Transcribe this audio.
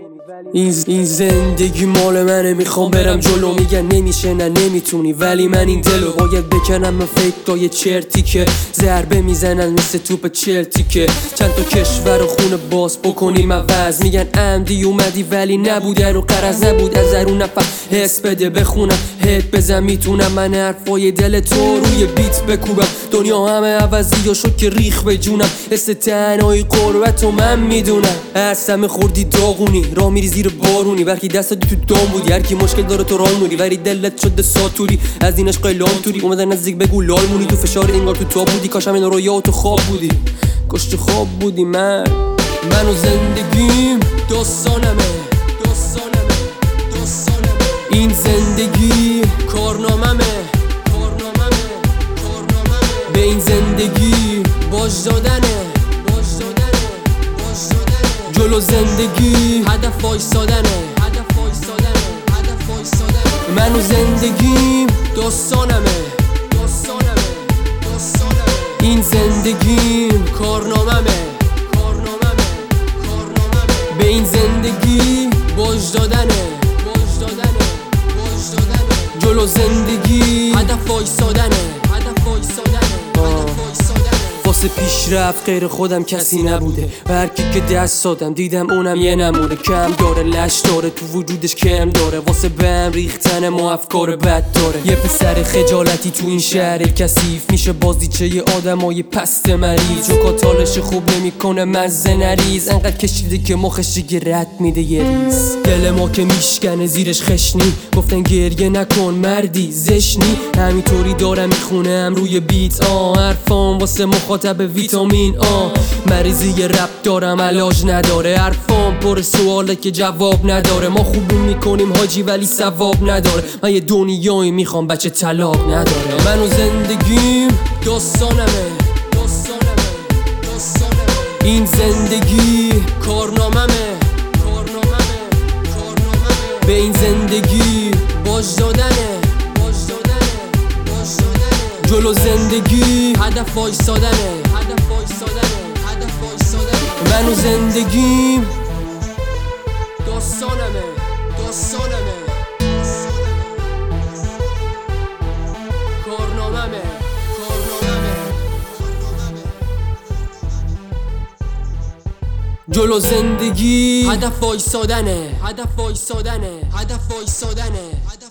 این زندگی مال منه، میخوام برم جلو. میگن نمیشه نه نمیتونی، ولی من این دلو باید بکنم. من فکرای چرتی که ضربه میزنن مثل توپ چلتی که چند تا کشور و خونه باز بکنیم عوض. میگن عمدی اومدی ولی نبوده رو قرض نبود. از درون نفر حس بده بخونم هد بزن میتونم من حرفای دل تو روی بیت بکوبم. دنیا همه عوضی شد که ریخ به جونم. حس تنهایی قربت و من میدونم. از همه خوردی داغونی راه میری زیر بارونی، برکی دستت تو دام بودی هر کی مشکل داره تو راه موری، ولی دلت شده ساتوری از این عشق لام توری. اومدن نزدیک بگو لال مونی، تو فشار انگار تو تا بودی. کاش همین رویا تو خواب بودی، کاش تو خواب بودی. من و زندگیم داستانمه. این زندگی کارناممه. به این زندگی باج دادنه. جلو زندگی هدف وایسادنه. من و زندگیم داستانمه. این زندگیم کارناممه. به این زندگی باج دادنه. جلو زندگی هدف وایسادنه. واسه پیشرفت غیر خودم کسی نبوده و هر کی که دست دادم دیدم اونم یه نمونه. کم داره لش داره تو وجودش کم داره، واسه بهم ریختن ما افکار بد داره. یه پسر خجالتی تو این شهر کثیف میشه بازیچه آدمای پست مریض. جوکاتالش خوب نمیکنه مزه نریز، انقدر کشیده که مخش دیگه رد میده یه ریز. دل ما که میشکنه زیرش خشنی، گفتن گریه نکن مردی زشنی. همینطوری دارم میخونم روی بیت حرفام واسه مخاطب ویتامین مریضی رپ دارم علاج نداره. حرفام پر سواله که جواب نداره. ما خوبون میکنیم حاجی ولی ثواب نداره. من یه دنیایی میخوام بچه طلاق نداره. من و زندگیم داستانمه. این زندگی کارناممه. به این زندگی باج دادنه. جلو زندگی هدف وایسادنه. من و زندگیم داستانمه. کارناممه. جلو زندگی هدف وایسادنه.